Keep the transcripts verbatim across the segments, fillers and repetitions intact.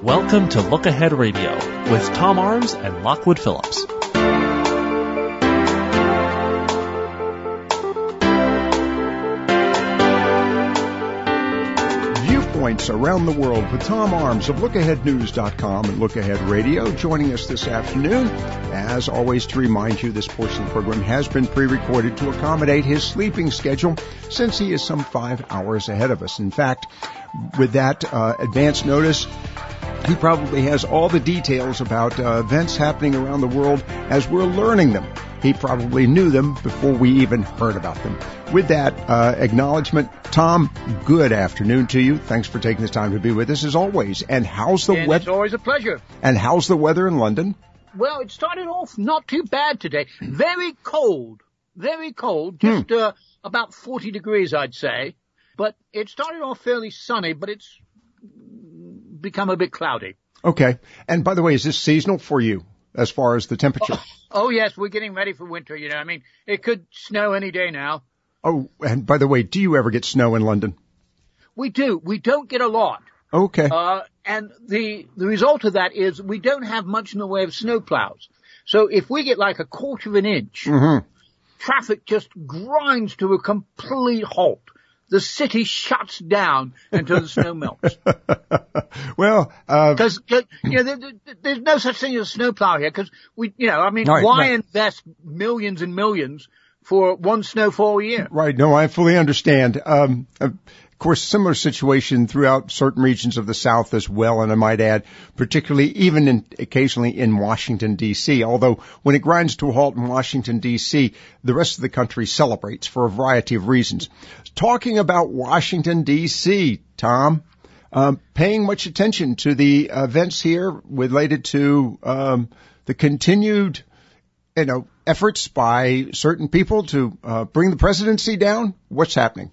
Welcome to Look Ahead Radio with Tom Arms and Lockwood Phillips. Viewpoints around the world with Tom Arms of look ahead news dot com and Look Ahead Radio joining us this afternoon. As always, to remind you, this portion of the program has been pre-recorded to accommodate his sleeping schedule since he is some five hours ahead of us. In fact, with that uh, advance notice, he probably has all the details about uh, events happening around the world as we're learning them. He probably knew them before we even heard about them. With that uh, acknowledgement, Tom, good afternoon to you. Thanks for taking the time to be with us as always. And how's the weather? It's always a pleasure. And how's the weather in London? Well, it started off not too bad today. Very cold. Very cold. Just hmm. uh, about forty degrees, I'd say. But it started off fairly sunny, but it's become a bit cloudy. Okay. And by the way, is this seasonal for you as far as the temperature? Oh, oh, yes, we're getting ready for winter, you know. I mean, it could snow any day now. Oh, and by the way, do you ever get snow in London? We do. We don't get a lot. Okay. Uh, and the, the result of that is we don't have much in the way of snow plows. So if we get like a quarter of an inch, mm-hmm. traffic just grinds to a complete halt. The city shuts down until the snow melts. Well, because uh, you know there, there, there's no such thing as a snowplow here. Because we, you know, I mean, right, why right. invest millions and millions for one snowfall a year? Right. No, I fully understand. Um, of course, similar situation throughout certain regions of the South as well, and I might add, particularly even in, occasionally in Washington, D C. Although when it grinds to a halt in Washington, D C, the rest of the country celebrates for a variety of reasons. Talking about Washington, D C, Tom, um, paying much attention to the events here related to um, the continued, you know, efforts by certain people to uh, bring the presidency down. What's happening?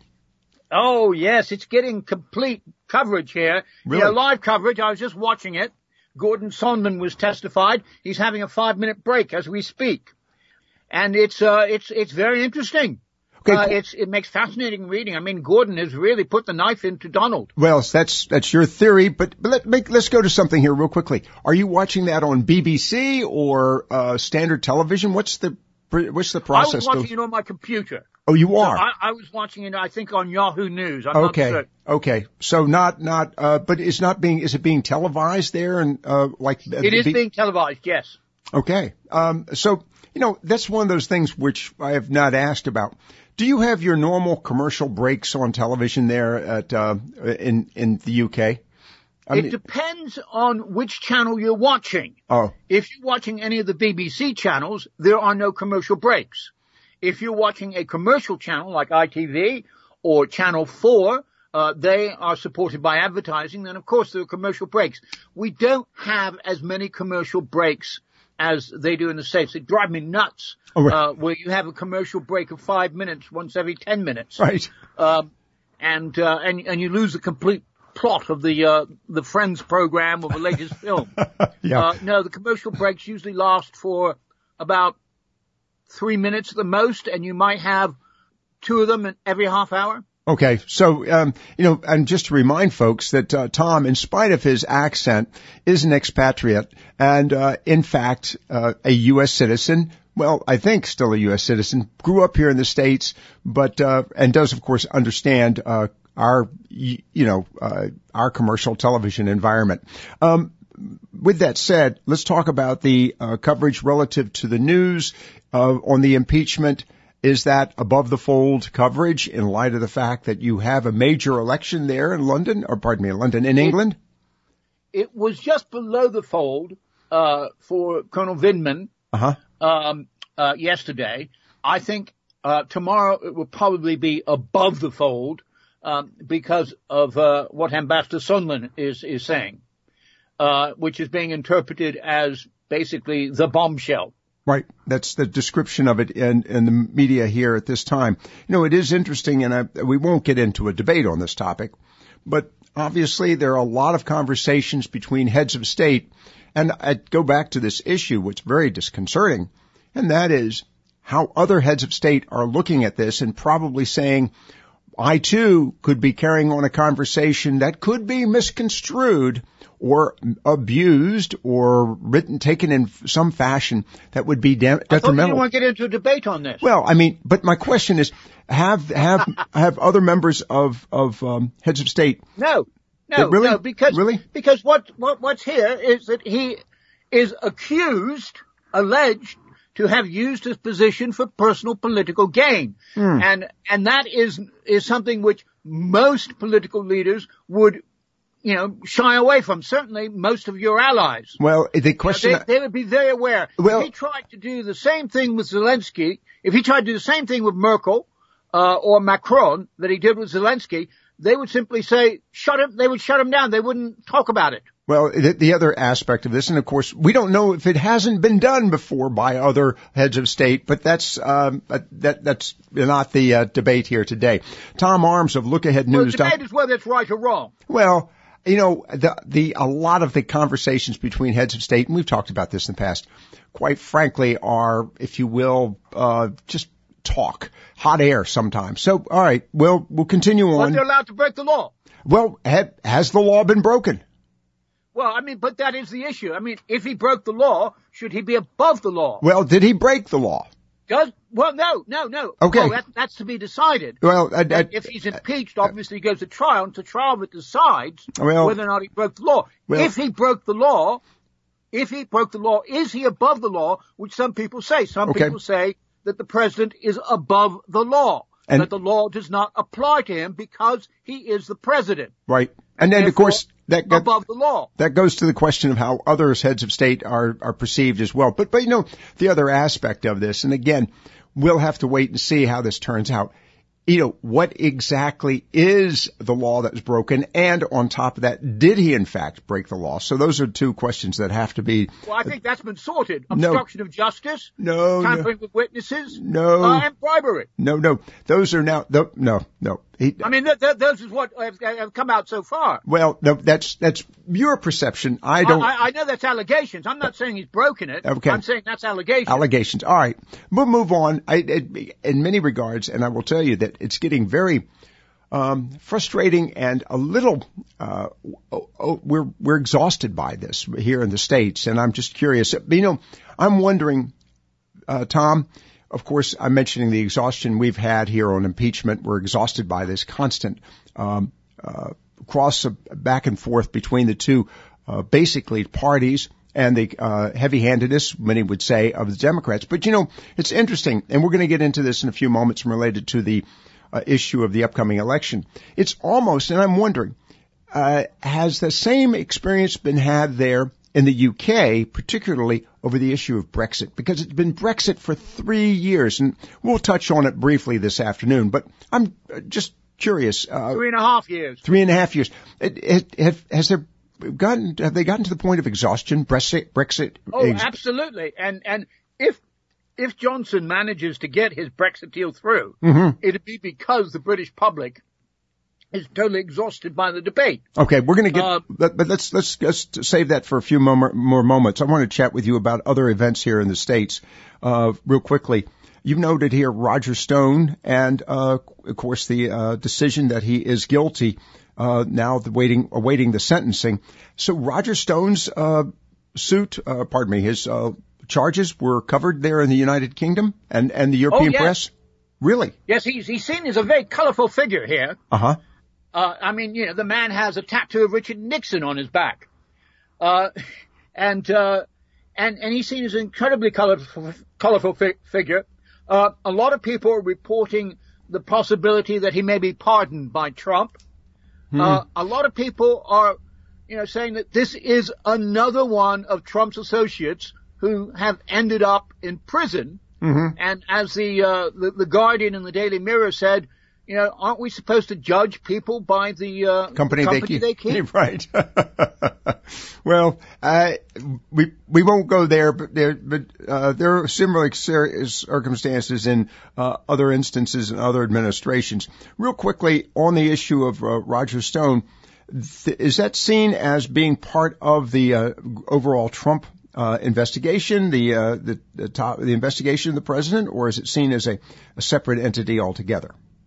Oh, yes, it's getting complete coverage here. Really? Yeah, live coverage. I was just watching it. Gordon Sondland was testified. He's having a five-minute break as we speak. And it's uh, it's it's very interesting. Okay. Uh, it's it makes fascinating reading. I mean, Gordon has really put the knife into Donald. Well, that's that's your theory, but, but let, make, let's go to something here real quickly. Are you watching that on B B C or uh, standard television? What's the what's the process? I was watching it on my computer. Oh, you are? So I, I was watching it, I think, on Yahoo News. I'm okay. not certain. Okay. So not, not, uh, but it's not being, is it being televised there? And, uh, like, uh, it is be, being televised, yes. Okay. Um, so, you know, that's one of those things which I have not asked about. Do you have your normal commercial breaks on television there at, uh, in, in the U K? I it mean, depends on which channel you're watching. Oh. If you're watching any of the B B C channels, there are no commercial breaks. If you're watching a commercial channel like I T V or Channel four, uh, they are supported by advertising, then of course there are commercial breaks. We don't have as many commercial breaks as they do in the States. They drive me nuts, oh, right. uh, where you have a commercial break of five minutes once every ten minutes. Right. Um, and, uh, and, and you lose the complete plot of the, uh, the Friends program or the latest film. Yeah. Uh, no, the commercial breaks usually last for about three minutes at the most, and you might have two of them every half hour. Okay. So, um, you know, and just to remind folks that, uh, Tom, in spite of his accent, is an expatriate and, uh, in fact, uh, a U S citizen. Well, I think still a U S citizen, grew up here in the States, but, uh, and does, of course, understand, uh, our, you know, uh, our commercial television environment. Um, with that said, let's talk about the, uh, coverage relative to the news, uh, on the impeachment. Is that above the fold coverage in light of the fact that you have a major election there in London, or pardon me, London, in England? It, it was just below the fold, uh, for Colonel Vindman, uh-huh. um, uh, yesterday. I think, uh, tomorrow it will probably be above the fold, um, because of, uh, what Ambassador Sondland is, is saying, uh, which is being interpreted as basically the bombshell. Right. That's the description of it in, in the media here at this time. You know, it is interesting, and I, we won't get into a debate on this topic, but obviously there are a lot of conversations between heads of state, and I go back to this issue, which is very disconcerting, and that is how other heads of state are looking at this and probably saying, I too could be carrying on a conversation that could be misconstrued or abused or written, taken in some fashion that would be de- detrimental. I thought you didn't want to get into a debate on this. Well, I mean, but my question is, have have have other members of of um, heads of state? No, no, really? no, because really? because what, what what's here is that he is accused, alleged to have used his position for personal political gain, hmm. and and that is is something which most political leaders would, you know, shy away from. Certainly most of your allies. Well, the question... You know, they, they would be very aware. Well, if he tried to do the same thing with Zelensky, if he tried to do the same thing with Merkel, uh, or Macron that he did with Zelensky, they would simply say, shut him, they would shut him down. They wouldn't talk about it. Well, the, the other aspect of this, and of course, we don't know if it hasn't been done before by other heads of state, but that's um, that that's not the uh, debate here today. Tom Arms of Look Ahead News. News. Well, the debate is whether it's right or wrong. Well, you know, the the a lot of the conversations between heads of state, and we've talked about this in the past, quite frankly, are, if you will, uh, just talk, hot air sometimes. So, all right, we'll we'll continue on. But they're allowed to break the law. Well, ha- has the law been broken? Well, I mean, but that is the issue. I mean, if he broke the law, should he be above the law? Well, did he break the law? Does well, no, no, no. Okay, oh, that, that's to be decided. Well, I, I, if he's impeached, obviously he goes to trial, and to trial that decides well, whether or not he broke the law. Well, if he broke the law, if he broke the law, is he above the law? Which some people say. Some okay. people say that the president is above the law, and that the law does not apply to him because he is the president. Right, and then of course. That, that, above the law. That goes to the question of how other heads of state are, are perceived as well. But, but, you know, the other aspect of this, and again, we'll have to wait and see how this turns out. You know, what exactly is the law that was broken? And on top of that, did he in fact break the law? So those are two questions that have to be. Well, I think that's been sorted. No. Obstruction of justice. No. Tampering no. with witnesses. No. Uh, and bribery. No, no. Those are now, no, no, no. He, I mean, th- th- those is what have, have come out so far. Well, no, that's, that's your perception. I don't. I, I know that's allegations. I'm not saying he's broken it. Okay. I'm saying that's allegations. Allegations. All right. We'll move on. I, it, in many regards, and I will tell you that it's getting very um, frustrating and a little, uh, oh, oh, we're, we're exhausted by this here in the States. And I'm just curious. You know, I'm wondering, uh, Tom, of course, I'm mentioning the exhaustion we've had here on impeachment. We're exhausted by this constant um, uh, cross of back and forth between the two, uh, basically parties, and the uh, heavy-handedness, many would say, of the Democrats. But, you know, it's interesting, and we're going to get into this in a few moments related to the uh, issue of the upcoming election. It's almost, and I'm wondering, uh, has the same experience been had there in the U K, particularly over the issue of Brexit? Because it's been Brexit for three years, and we'll touch on it briefly this afternoon, but I'm just curious. Uh, three and a half years. Three and a half years. It, it, have, has there gotten, have they gotten to the point of exhaustion, Brexit? Brexit? Oh, ex- absolutely. And, and if, if Johnson manages to get his Brexit deal through, mm-hmm. it'd be because the British public is totally exhausted by the debate. Okay, we're going to get, uh, but, but let's, let's, let's save that for a few more, more moments. I want to chat with you about other events here in the States, uh, real quickly. You've noted here Roger Stone and, uh, of course, the, uh, decision that he is guilty, uh, now the waiting, awaiting the sentencing. So Roger Stone's, uh, suit, uh, pardon me, his, uh, charges were covered there in the United Kingdom and, and the European oh, yes. press? Really? Yes, he's, he's seen as a very colorful figure here. Uh-huh. Uh, I mean, you know, the man has a tattoo of Richard Nixon on his back. Uh, and, uh, and, and he's seen as an incredibly colorful, colorful fi- figure. Uh, a lot of people are reporting the possibility that he may be pardoned by Trump. Hmm. Uh, a lot of people are, you know, saying that this is another one of Trump's associates who have ended up in prison. Mm-hmm. And as the, uh, the, the Guardian and the Daily Mirror said, you know, aren't we supposed to judge people by the, uh, company, the company they keep? They keep? Right. Well, uh, we, we won't go there, but there, but, uh, there are similar circumstances in, uh, other instances and other administrations. Real quickly on the issue of, uh, Roger Stone, th- is that seen as being part of the, uh, overall Trump Uh, investigation, the, uh, the, the top, the investigation of the president, or is it seen as a, a separate entity altogether?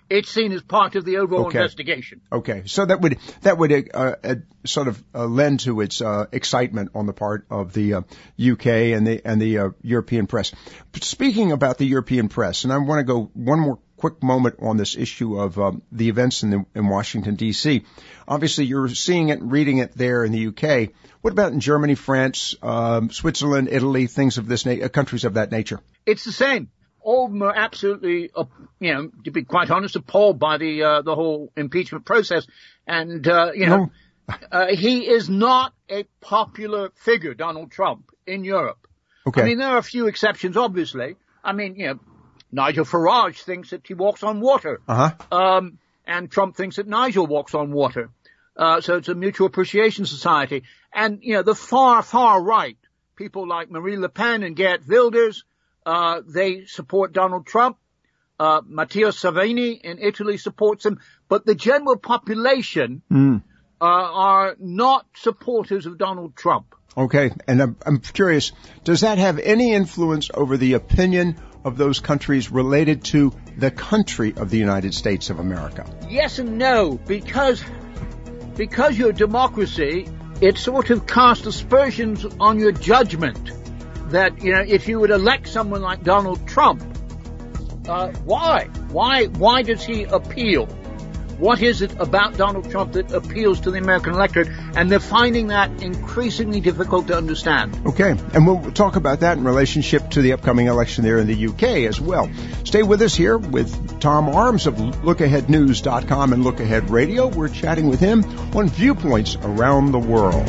It's seen as part of the overall okay. investigation. Okay, so that would that would uh, uh, sort of uh, lend to its uh, excitement on the part of the uh, U K and the and the uh, European press. But speaking about the European press, and I want to go one more quick moment on this issue of um, the events in the, in Washington D C. Obviously, you're seeing it and reading it there in the U K. What about in Germany, France, um, Switzerland, Italy, things of this na- uh, countries of that nature? It's the same. All of them are absolutely, uh, you know, to be quite honest, appalled by the uh, the whole impeachment process. And, uh, you know, no. uh, he is not a popular figure, Donald Trump, in Europe. Okay. I mean, there are a few exceptions, obviously. I mean, you know, Nigel Farage thinks that he walks on water. Uh-huh. Um, and Trump thinks that Nigel walks on water. Uh, so it's a mutual appreciation society. And, you know, the far, far right, people like Marine Le Pen and Geert Wilders, uh, they support Donald Trump. Uh, Matteo Salvini in Italy supports him. But the general population, mm. uh, are not supporters of Donald Trump. Okay. And I'm, I'm curious, does that have any influence over the opinion of those countries related to the country of the United States of America? Yes and no, because because you're a democracy, it sort of casts aspersions on your judgment that, you know, if you would elect someone like Donald Trump, uh, why? Why, why does he appeal? What is it about Donald Trump that appeals to the American electorate? And they're finding that increasingly difficult to understand. Okay. And we'll talk about that in relationship to the upcoming election there in the U K as well. Stay with us here with Tom Arms of look ahead news dot com and Look Ahead Radio. We're chatting with him on viewpoints around the world.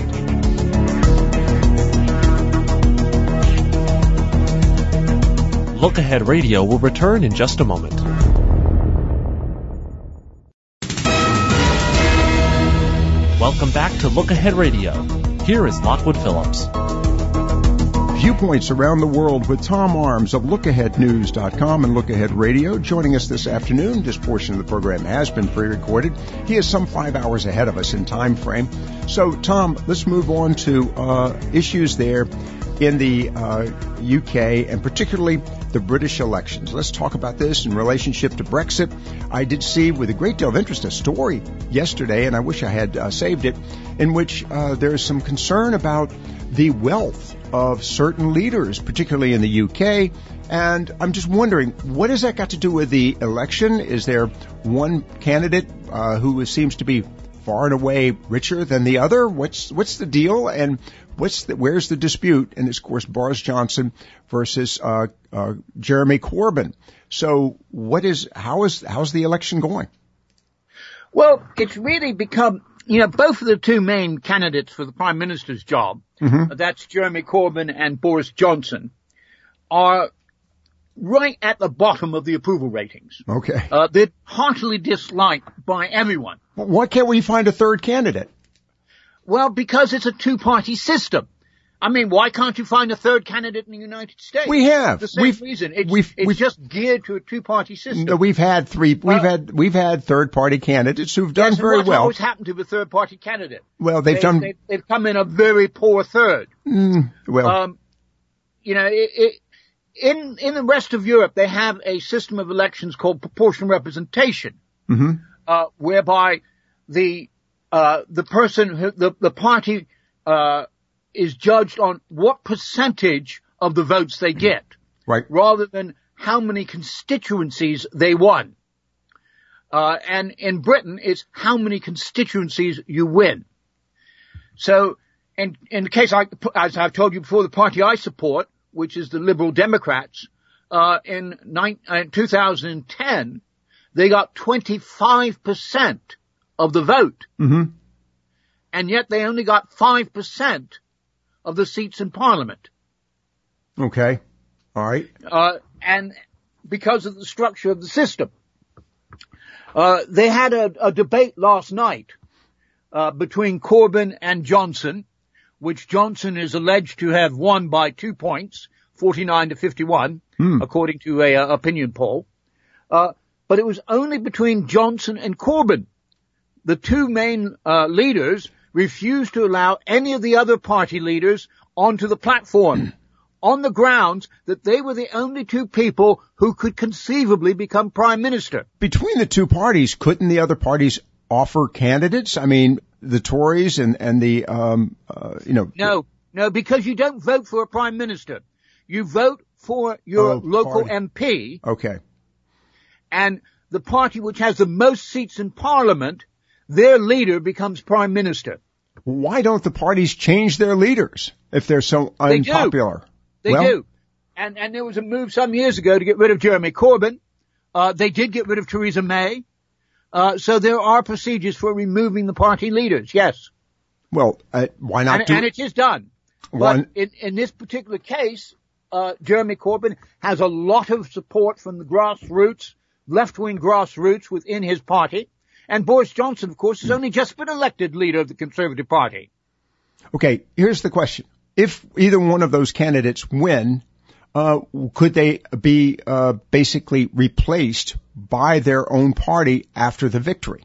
Look Ahead Radio will return in just a moment. Welcome back to Look Ahead Radio. Here is Lockwood Phillips. Viewpoints around the world with Tom Arms of look ahead news dot com and Look Ahead Radio joining us this afternoon. This portion of the program has been pre-recorded. He is some five hours ahead of us in time frame. So, Tom, let's move on to uh, issues there in the uh, U K and particularly the British elections. Let's talk about this in relationship to Brexit. I did see with a great deal of interest a story yesterday, and I wish I had uh, saved it, in which uh, there is some concern about the wealth of certain leaders, particularly in the U K. And I'm just wondering, what has that got to do with the election? Is there one candidate uh, who seems to be far and away richer than the other? What's what's the deal? And what's the, where's the dispute? And it's, of course, Boris Johnson versus uh, uh, Jeremy Corbyn. So what is how is how's the election going? Well, it's really become, you know, both of the two main candidates for the Prime Minister's job, mm-hmm. that's Jeremy Corbyn and Boris Johnson, are right at the bottom of the approval ratings. Okay. Uh, they're heartily disliked by everyone. Well, why can't we find a third candidate? Well, because it's a two-party system. I mean, why can't you find a third candidate in the United States? We have. The same we've, reason. It's, we've, it's we've, just geared to a two-party system. No, we've had three. We've well, had we've had third-party candidates who've done yes, very and well. What always happened to the third-party candidate? Well, they've they, done. They, they've come in a very poor third. Mm, well, um, you know, it, it, in in the rest of Europe, they have a system of elections called proportional representation, mm-hmm. uh, whereby the uh the person who the the party uh is judged on what percentage of the votes they get, right, rather than how many constituencies they won. Uh, and in Britain, it's how many constituencies you win. So, in, in the case, I, as I've told you before, the party I support, which is the Liberal Democrats, uh, in nine, uh, two thousand ten, they got twenty-five percent of the vote. Mm-hmm. And yet they only got five percent of the seats in Parliament. Okay. All right. Uh, and because of the structure of the system. Uh, they had a, a debate last night, uh, between Corbyn and Johnson, which Johnson is alleged to have won by two points, forty-nine to fifty-one, hmm. according to a, uh, opinion poll. Uh, but it was only between Johnson and Corbyn. The two main, uh, leaders refused to allow any of the other party leaders onto the platform. on the grounds that they were the only two people who could conceivably become prime minister. Between the two parties, couldn't the other parties offer candidates? I mean, the Tories and, and the, um, uh, you know. No, no, because you don't vote for a prime minister. You vote for your oh, local party. M P. Okay. And the party which has the most seats in parliament, their leader becomes prime minister. Why don't the parties change their leaders if they're so unpopular? They well, do. And, and there was a move some years ago to get rid of Jeremy Corbyn. Uh, they did get rid of Theresa May. Uh, so there are procedures for removing the party leaders, yes. Well, uh, why not and, do and it is done. one? But in, in this particular case, uh, Jeremy Corbyn has a lot of support from the grassroots, left-wing grassroots within his party. And Boris Johnson, of course, has only just been elected leader of the Conservative Party. Okay, here's the question. If either one of those candidates win, uh, could they be uh, basically replaced by their own party after the victory?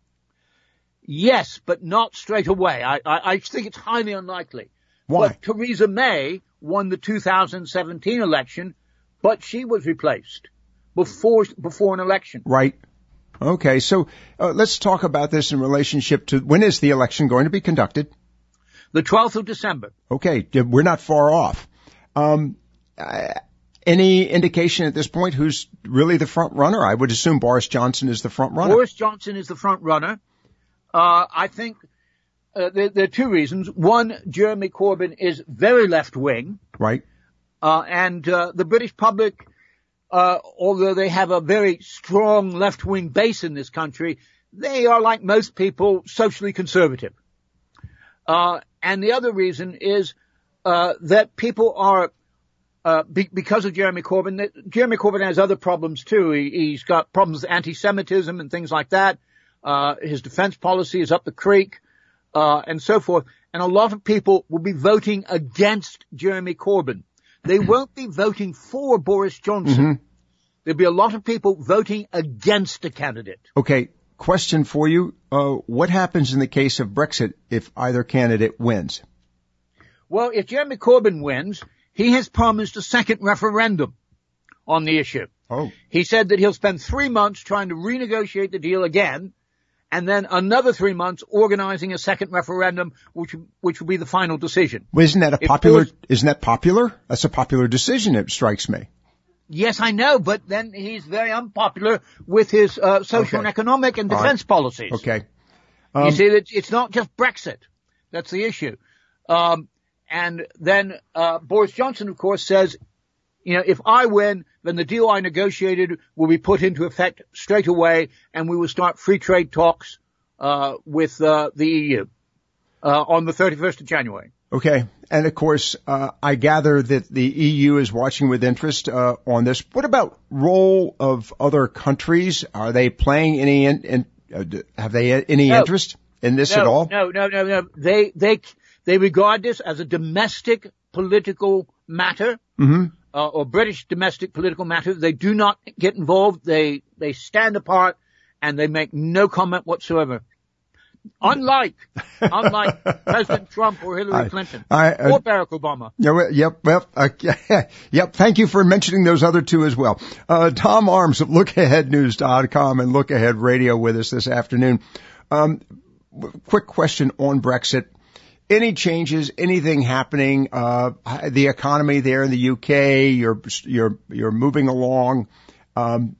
Yes, but not straight away. I, I, I think it's highly unlikely. Why? But Theresa May won the two thousand seventeen election, but she was replaced before before an election. Right. Okay, so uh, let's talk about this in relationship to when is the election going to be conducted? The twelfth of December. Okay, we're not far off. Um, uh, any indication at this point who's really the front runner? I would assume Boris Johnson is the front runner. Boris Johnson is the front runner. Uh, I think uh, there, there are two reasons. One, Jeremy Corbyn is very left-wing. Right. Uh, and uh, the British public, uh, although they have a very strong left-wing base in this country, they are, like most people, socially conservative. Uh, and the other reason is uh, that people are, uh, be, because of Jeremy Corbyn, that Jeremy Corbyn has other problems too. He, he's got problems with anti-Semitism and things like that. Uh, his defense policy is up the creek, uh, and so forth. And a lot of people will be voting against Jeremy Corbyn. They won't be voting for Boris Johnson. Mm-hmm. There'll be a lot of people voting against a candidate. Okay. Question for you. Uh, what happens in the case of Brexit if either candidate wins? Well, if Jeremy Corbyn wins, he has promised a second referendum on the issue. Oh. He said that he'll spend three months trying to renegotiate the deal again, and then another three months organizing a second referendum, which which will be the final decision. Well, isn't that a if popular? Boris, isn't that popular? That's a popular decision. It strikes me. Yes, I know, but then he's very unpopular with his uh, social okay. and economic and defense right. policies. Okay. Um, you see, that it's not just Brexit. That's the issue. Um, and then uh, Boris Johnson, of course, says, you know, if I win, then the deal I negotiated will be put into effect straight away, and we will start free trade talks uh, with uh, the E U uh, on the thirty-first of January. Okay. And of course, uh, I gather that the E U is watching with interest uh, on this. What about role of other countries? Are they playing any, in, in, uh, have they any no. interest in this no, at all? No, no, no, no. They, they, they regard this as a domestic political matter. Mm-hmm. Uh, or British domestic political matter. They do not get involved. They, they stand apart and they make no comment whatsoever. Unlike, unlike President Trump or Hillary I, Clinton I, uh, or Barack Obama. Yeah, yep, yep, uh, yep. Thank you for mentioning those other two as well. Uh, Tom Arms of look ahead news dot com and Look Ahead Radio with us this afternoon. Um, quick question on Brexit. Any changes, anything happening, uh, the economy there in the U K, you're, you're, you're moving along, um,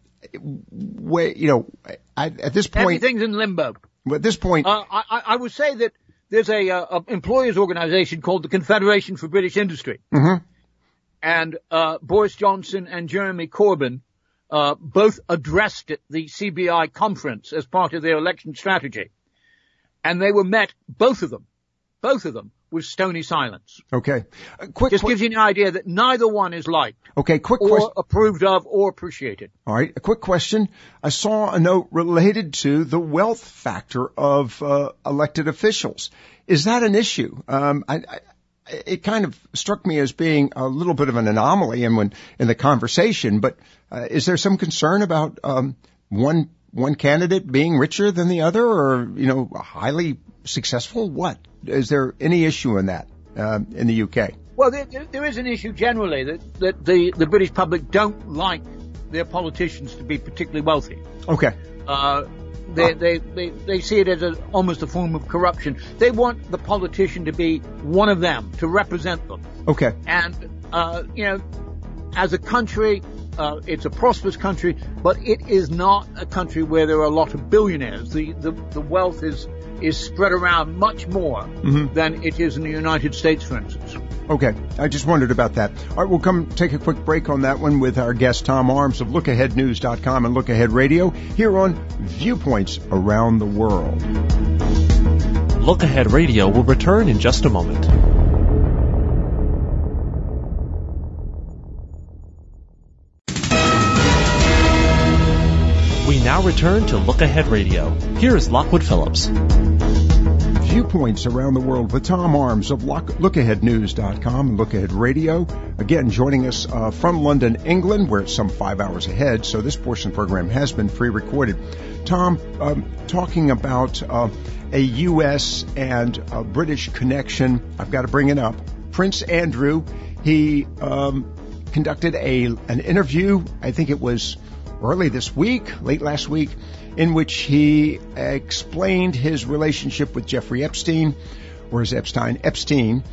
way, you know, I, at this point. Everything's in limbo. At this point. Uh, I, I would say that there's a, uh, a employers organization called the Confederation for British Industry. Mm-hmm. And, uh, Boris Johnson and Jeremy Corbyn, uh, both addressed the C B I conference as part of their election strategy. And they were met, both of them. Both of them with stony silence. Okay. Uh, quick, Just quick, gives you an idea that neither one is liked. Okay, quick or question. approved of or appreciated. All right, a quick question. I saw a note related to the wealth factor of uh, elected officials. Is that an issue? Um, I, I, it kind of struck me as being a little bit of an anomaly in when in the conversation. But uh, is there some concern about um, one one candidate being richer than the other, or you know, highly successful? What is there any issue in that uh, in the U K? Well, there, there is an issue generally that, that the, the British public don't like their politicians to be particularly wealthy. Okay. Uh, they, they, they, they see it as a, almost a form of corruption. They want the politician to be one of them, to represent them. Okay. And, uh, you know, as a country, uh, it's a prosperous country, but it is not a country where there are a lot of billionaires. The, the, the wealth is, is spread around much more mm-hmm. than it is in the United States, for instance. Okay. I just wondered about that. All right, we'll come take a quick break on that one with our guest Tom Arms of look ahead news dot com and Look Ahead Radio here on Viewpoints Around the World. Look Ahead Radio will return in just a moment. We now return to Look Ahead Radio. Here is Lockwood Phillips. Viewpoints Around the World with Tom Arms of look ahead news dot com and Look Ahead Radio. Again, joining us uh, from London, England, where it's some five hours ahead, so this portion of the program has been pre-recorded. Tom, um, talking about uh, a U S and a British connection, I've got to bring it up. Prince Andrew, he um, conducted a an interview, I think it was early this week, late last week, in which he explained his relationship with Jeffrey Epstein, or is Epstein, Epstein,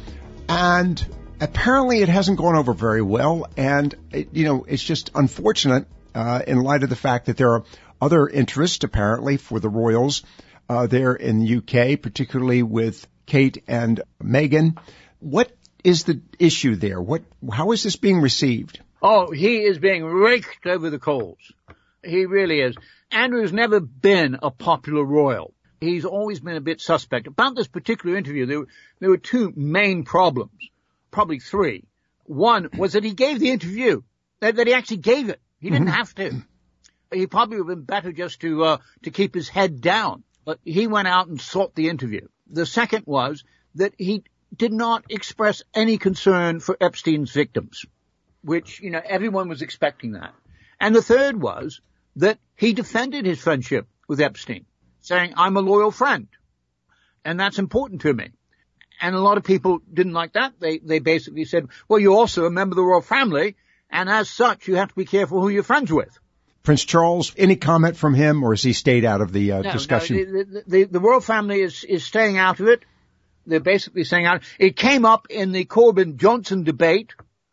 and apparently it hasn't gone over very well, and, it, you know, it's just unfortunate uh, in light of the fact that there are other interests, apparently, for the royals uh, there in the U K, particularly with Kate and Meghan. What is the issue there? What? How is this being received? Oh, he is being raked over the coals. He really is. Andrew's never been a popular royal. He's always been a bit suspect. About this particular interview, there were, there were two main problems, probably three. One was that he gave the interview, that, that he actually gave it. He didn't mm-hmm. have to. He probably would have been better just to uh, to keep his head down. But he went out and sought the interview. The second was that he did not express any concern for Epstein's victims, which, you know, everyone was expecting that. And the third was that he defended his friendship with Epstein, saying, I'm a loyal friend, and that's important to me. And a lot of people didn't like that. They they basically said, well, you're also a member of the royal family, and as such, you have to be careful who you're friends with. Prince Charles, any comment from him, or has he stayed out of the uh, no, discussion? No, the, the, the royal family is, is staying out of it. They're basically staying out. It came up in the Corbyn-Johnson debate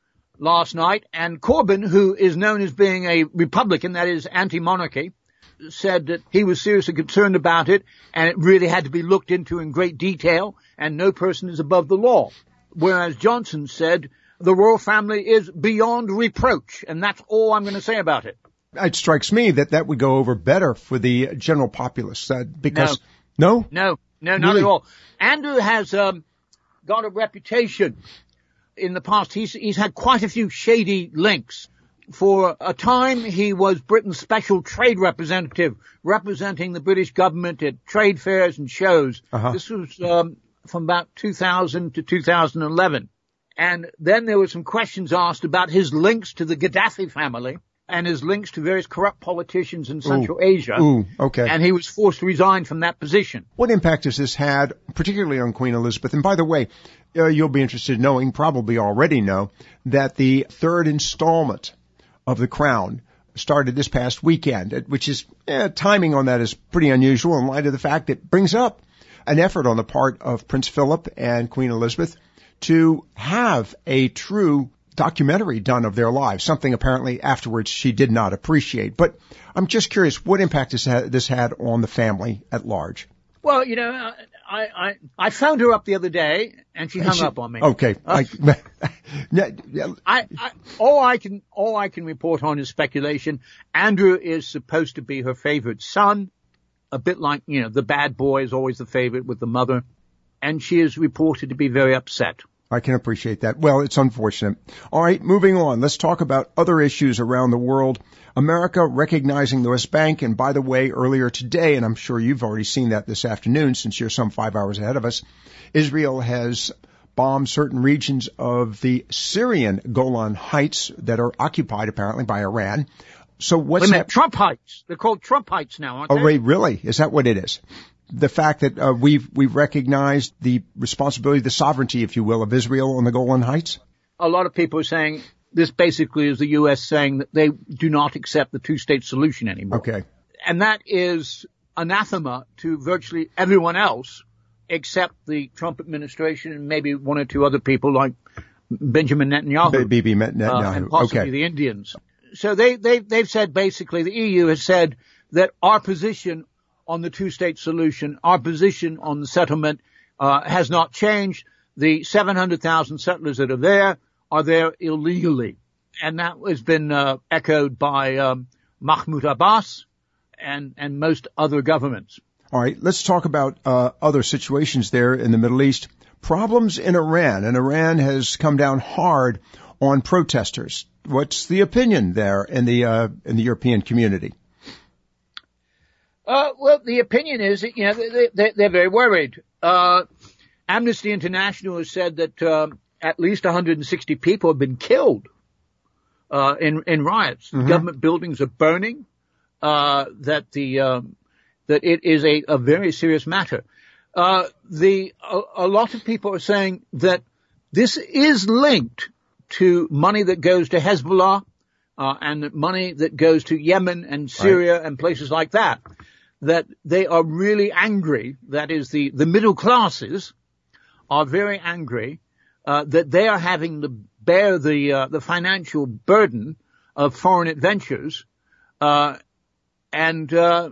last night, and Corbyn, who is known as being a Republican, that is anti-monarchy, said that he was seriously concerned about it, and it really had to be looked into in great detail, and no person is above the law. Whereas Johnson said the royal family is beyond reproach, and that's all I'm going to say about it. It strikes me that that would go over better for the general populace, uh, because... No? No, no, not really? at all. Andrew has um, got a reputation. In the past, he's, he's had quite a few shady links. For a time, he was Britain's special trade representative, representing the British government at trade fairs and shows. Uh-huh. This was um, from about two thousand to two thousand eleven. And then there were some questions asked about his links to the Gaddafi family and his links to various corrupt politicians in Central Ooh. Asia. Ooh, okay. And he was forced to resign from that position. What impact has this had, particularly on Queen Elizabeth? And by the way, uh, you'll be interested in knowing, probably already know, that the third installment of The Crown started this past weekend, which is, eh, timing on that is pretty unusual in light of the fact it brings up an effort on the part of Prince Philip and Queen Elizabeth to have a true documentary done of their lives, something apparently afterwards she did not appreciate. But I'm just curious, what impact has this had on the family at large? Well, you know, I I, I phoned her up the other day, and she hung she, up on me. Okay. Uh, I, I, I all I can all I can report on is speculation. Andrew is supposed to be her favorite son, a bit like, you know, the bad boy is always the favorite with the mother, and she is reported to be very upset. I can appreciate that. Well, it's unfortunate. All right, moving on. Let's talk about other issues around the world. America recognizing the West Bank. And by the way, earlier today, and I'm sure you've already seen that this afternoon since you're some five hours ahead of us, Israel has bombed certain regions of the Syrian Golan Heights that are occupied apparently by Iran. So what's Wait a minute, that? Trump Heights. They're called Trump Heights now, aren't oh, they? Oh, really? Is that what it is? the fact that uh, we've we've recognized the responsibility, the sovereignty, if you will, of Israel on the Golan Heights? A lot of people are saying this basically is the U S saying that they do not accept the two-state solution anymore. Okay. And that is anathema to virtually everyone else except the Trump administration and maybe one or two other people like Benjamin Netanyahu. Bibi Netanyahu. Uh, and possibly okay. the Indians. So they, they, they've said basically, the E U has said that our position on the two-state solution, our position on the settlement, uh, has not changed. The seven hundred thousand settlers that are there are there illegally. And that has been, uh, echoed by, um, Mahmoud Abbas and, and most other governments. All right. Let's talk about, uh, other situations there in the Middle East. Problems in Iran, and Iran has come down hard on protesters. What's the opinion there in the, uh, in the European community? Uh, well, the opinion is that, you know, they, they, they're very worried. Uh, Amnesty International has said that, um, at least one hundred sixty people have been killed, uh, in, in riots. Mm-hmm. Government buildings are burning, uh, that the, um, that it is a, a very serious matter. Uh, the, a, a lot of people are saying that this is linked to money that goes to Hezbollah, uh, and money that goes to Yemen and Syria right. and places like that. That they are really angry, that is the, the middle classes are very angry, uh, that they are having to bear the, uh, the financial burden of foreign adventures, uh, and, uh,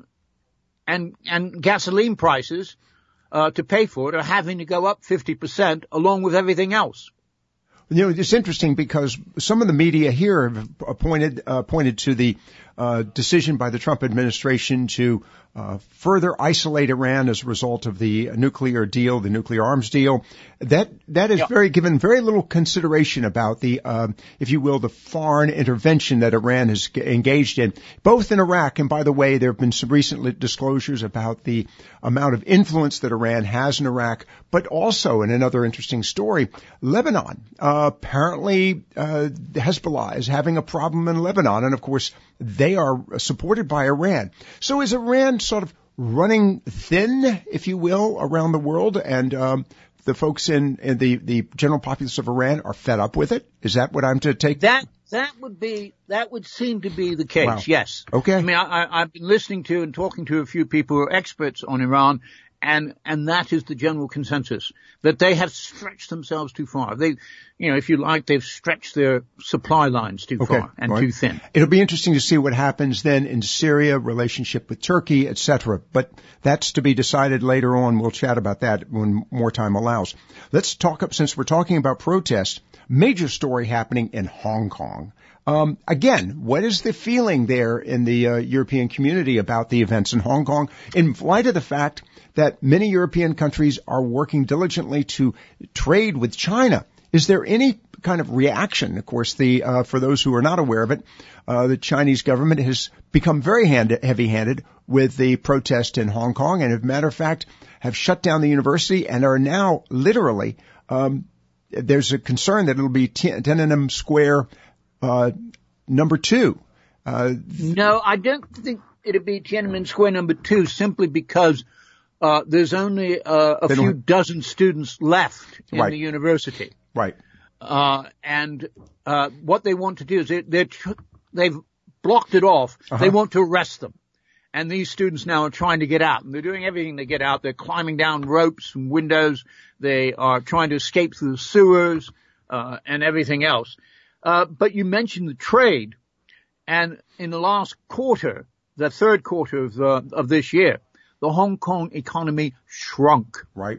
and, and gasoline prices, uh, to pay for it are having to go up fifty percent along with everything else. You know, it's interesting because some of the media here have pointed, uh, pointed to the, uh, decision by the Trump administration to, uh, further isolate Iran as a result of the nuclear deal, the nuclear arms deal. That, that is yeah. very, given very little consideration about the, um, if you will, the foreign intervention that Iran has engaged in, both in Iraq. And by the way, there have been some recent disclosures about the amount of influence that Iran has in Iraq, but also in another interesting story, Lebanon. Uh, apparently, uh, Hezbollah is having a problem in Lebanon. And of course, they are supported by Iran. So is Iran sort of running thin, if you will, around the world, and um, the folks in, in the, the general populace of Iran are fed up with it? Is that what I'm to take? That that would be that would seem to be the case. Wow. Yes. Okay. I mean, I, I, I've been listening to and talking to a few people who are experts on Iran. And, and that is the general consensus, that they have stretched themselves too far. They, you know, if you like, they've stretched their supply lines too okay. far and right. too thin. It'll be interesting to see what happens then in Syria, relationship with Turkey, et cetera. But that's to be decided later on. We'll chat about that when more time allows. Let's talk up, since we're talking about protests, major story happening in Hong Kong. Um, again, what is the feeling there in the uh, European community about the events in Hong Kong in light of the fact that many European countries are working diligently to trade with China? Is there any kind of reaction? Of course, the uh, for those who are not aware of it, uh, the Chinese government has become very hand- heavy-handed with the protest in Hong Kong, and as a matter of fact, have shut down the university and are now literally. Um, there's a concern that it'll be Tiananmen Square uh, number two. Uh, no, I don't think it'll be Tiananmen Square number two, simply because uh, there's only uh, a few dozen students left in right. the university. Right. Uh, and, uh, what they want to do is they, they're, they've blocked it off. Uh-huh. They want to arrest them. And these students now are trying to get out, and they're doing everything to get out. They're climbing down ropes and windows. They are trying to escape through the sewers, uh, and everything else. Uh, but you mentioned the trade, and in the last quarter, the third quarter of, uh, of this year, the Hong Kong economy shrunk. Right.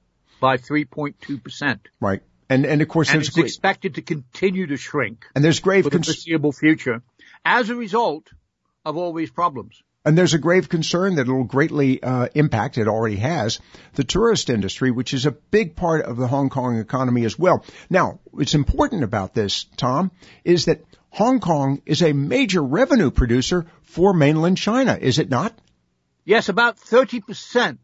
By three point two percent. Right. And, and of course, and there's it's expected to continue to shrink. And there's grave for the foreseeable future as a result of all these problems. And there's a grave concern that it will greatly uh, impact, it already has, the tourist industry, which is a big part of the Hong Kong economy as well. Now, what's important about this, Tom, is that Hong Kong is a major revenue producer for mainland China, is it not? Yes, about thirty percent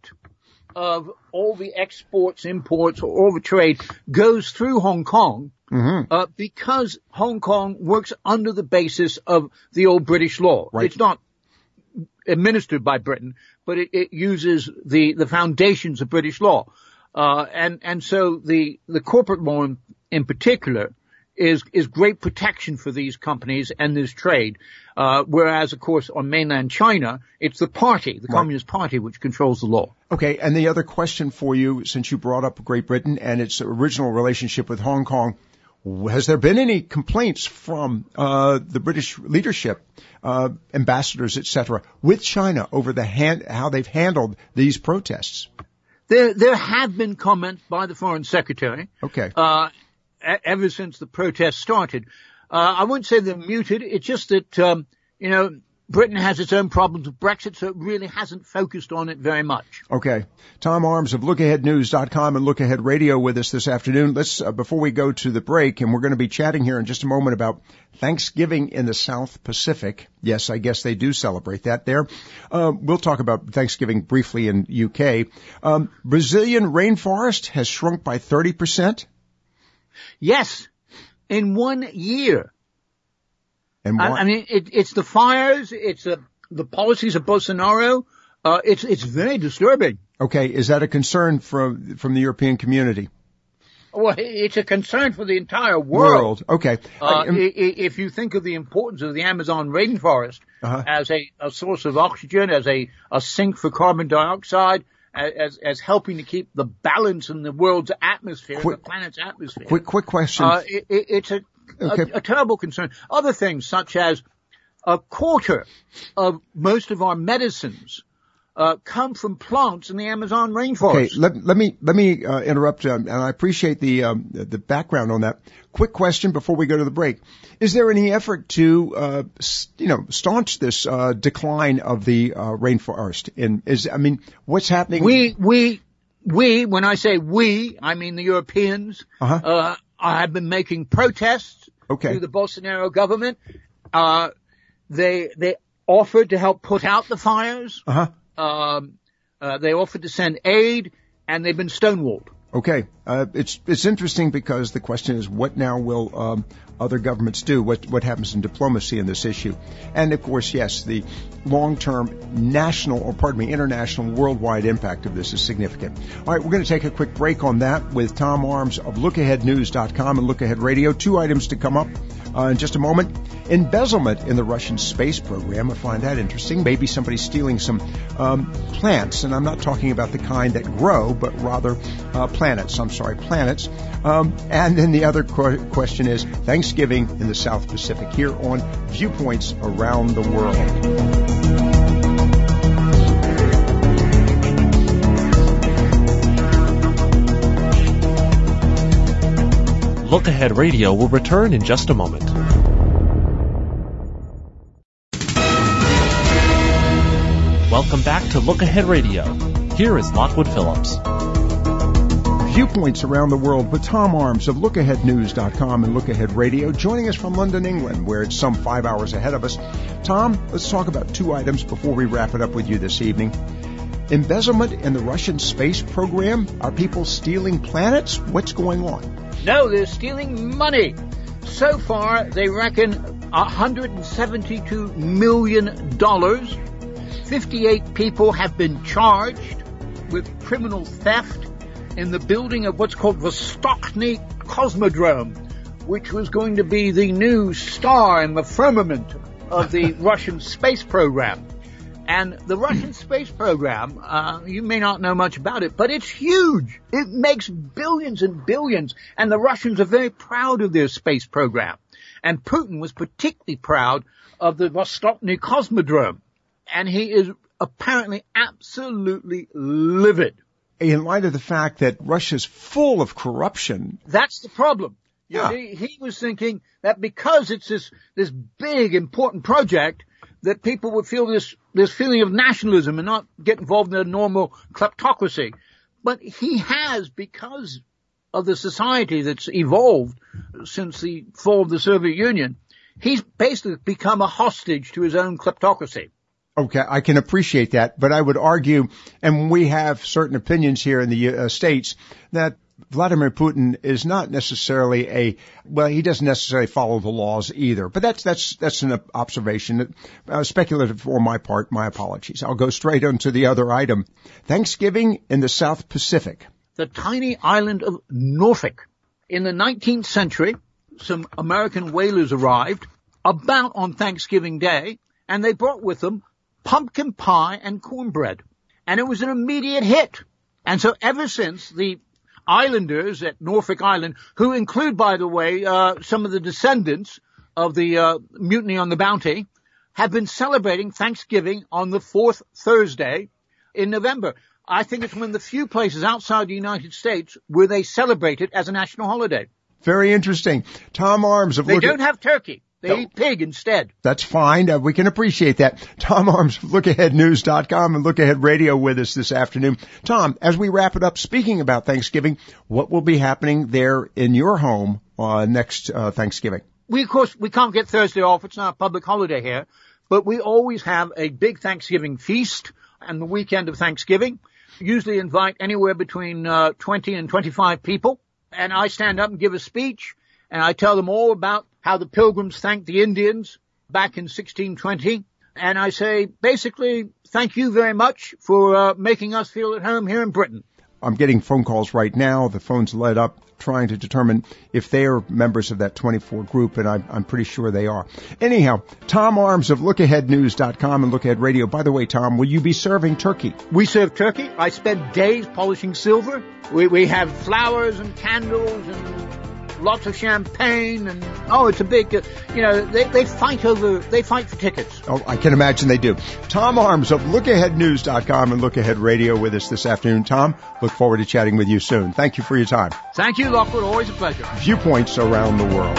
of all the exports, imports, or all the trade goes through Hong Kong, mm-hmm. uh, because Hong Kong works under the basis of the old British law. Right. It's not administered by Britain, but it, it uses the, the foundations of British law. Uh, and, and so the, the corporate law in, in particular is, is great protection for these companies and this trade. Uh, whereas, of course, on mainland China, it's the party, the right. Communist Party, which controls the law. Okay. And the other question for you, since you brought up Great Britain and its original relationship with Hong Kong, has there been any complaints from uh the British leadership, uh ambassadors, et cetera, with China over the hand, how they've handled these protests? There, there have been comments by the Foreign Secretary. Okay. Uh, ever since the protests started. Uh, I wouldn't say they're muted. It's just that, um, you know, Britain has its own problems with Brexit, so it really hasn't focused on it very much. Okay. Tom Arms of look ahead news dot com and Look Ahead Radio with us this afternoon. Let's, uh, before we go to the break, and we're going to be chatting here in just a moment about Thanksgiving in the South Pacific. Yes, I guess they do celebrate that there. Uh, we'll talk about Thanksgiving briefly in U K. Um, Brazilian rainforest has shrunk by thirty percent. Yes, in one year. And why? I, I mean, it, it's the fires, it's uh, the policies of Bolsonaro. Uh, it's it's very disturbing. Okay, is that a concern from from the European community? Well, it's a concern for the entire world. World. Okay. Uh, if you think of the importance of the Amazon rainforest uh-huh. as a, a source of oxygen, as a, a sink for carbon dioxide, as as helping to keep the balance in the world's atmosphere, quick, the planet's atmosphere. Quick, quick question. Uh, it, it, it's a, okay. a, a terrible concern. Other things, such as a quarter of most of our medicines uh, come from plants in the Amazon rainforest. Okay, let, let me let me uh, interrupt, um, and I appreciate the um, the background on that. Quick question before we go to the break: is there any effort to, uh, you know, staunch this uh, decline of the uh, rainforest? In is I mean, what's happening? We we we when I say we, I mean the Europeans. Uh-huh. Uh, have been making protests okay. to the Bolsonaro government. Uh, they they offered to help put out the fires. Uh-huh. Um, uh, they offered to send aid, and they've been stonewalled. Okay. Uh, it's, it's interesting because the question is, what now will, um, other governments do? What, what happens in diplomacy in this issue? And of course, yes, the long-term national, or pardon me, international, worldwide impact of this is significant. All right. We're going to take a quick break on that with Tom Arms of look ahead news dot com and Look Ahead Radio. Two items to come up, uh, in just a moment. Embezzlement in the Russian space program. I find that interesting. Maybe somebody's stealing some, um, plants, and I'm not talking about the kind that grow, but rather, uh, planets. I'm sorry, planets. Um, and then the other qu- question is Thanksgiving in the South Pacific here on Viewpoints Around the World. Look Ahead Radio will return in just a moment. Welcome back to Look Ahead Radio. Here is Lockwood Phillips. Viewpoints Around the World with Tom Arms of look ahead news dot com and Look Ahead Radio, joining us from London, England, where it's some five hours ahead of us. Tom, let's talk about two items before we wrap it up with you this evening. Embezzlement in the Russian space program. Are people stealing planets? What's going on? No, they're stealing money. So far, they reckon one hundred seventy-two million dollars. fifty-eight people have been charged with criminal theft in the building of what's called Vostochny Cosmodrome, which was going to be the new star in the firmament of the Russian space program. And the Russian space program, uh, you may not know much about it, but it's huge. It makes billions and billions, and the Russians are very proud of their space program. And Putin was particularly proud of the Vostochny Cosmodrome, and he is apparently absolutely livid. In light of the fact that Russia's full of corruption. That's the problem. Yeah. He, he was thinking that because it's this, this big, important project, that people would feel this, this feeling of nationalism and not get involved in a normal kleptocracy. But he has, because of the society that's evolved since the fall of the Soviet Union, he's basically become a hostage to his own kleptocracy. Okay, I can appreciate that, but I would argue, and we have certain opinions here in the uh, States, that Vladimir Putin is not necessarily a, well, he doesn't necessarily follow the laws either. But that's, that's, that's an observation, uh, speculative for my part. My apologies. I'll go straight on to the other item. Thanksgiving in the South Pacific. The tiny island of Norfolk. In the nineteenth century, some American whalers arrived about on Thanksgiving Day, and they brought with them pumpkin pie and cornbread. And it was an immediate hit. And so ever since, the islanders at Norfolk Island, who include, by the way, uh, some of the descendants of the uh, mutiny on the Bounty, have been celebrating Thanksgiving on the fourth Thursday in November. I think it's one of the few places outside the United States where they celebrate it as a national holiday. Very interesting. Tom Arms of They Look don't at- have turkey. They No. eat pig instead. That's fine. Uh, we can appreciate that. Tom Arms of look ahead news dot com and Look Ahead Radio with us this afternoon. Tom, as we wrap it up, speaking about Thanksgiving, what will be happening there in your home uh, next uh, Thanksgiving? We, of course, we can't get Thursday off. It's not a public holiday here. But we always have a big Thanksgiving feast and the weekend of Thanksgiving. Usually invite anywhere between uh, twenty and twenty-five people. And I stand up and give a speech, and I tell them all about how the Pilgrims thanked the Indians back in sixteen twenty. And I say, basically, thank you very much for uh, making us feel at home here in Britain. I'm getting phone calls right now. The phone's lit up trying to determine if they are members of that twenty-four group, and I'm, I'm pretty sure they are. Anyhow, Tom Arms of Look Ahead News dot com and Look Ahead Radio. By the way, Tom, will you be serving turkey? We serve turkey. I spend days polishing silver. We, we have flowers and candles and lots of champagne, and oh, it's a big, uh, you know, they, they fight over, they fight for tickets. Oh, I can imagine they do. Tom Arms of Look Ahead News dot com and Look Ahead Radio with us this afternoon. Tom, look forward to chatting with you soon. Thank you for your time. Thank you, Lockwood. Always a pleasure. Viewpoints around the world.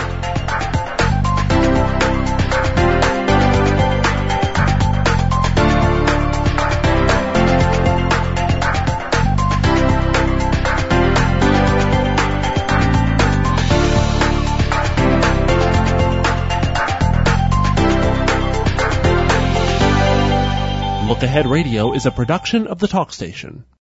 Look Ahead Radio is a production of the Talk Station.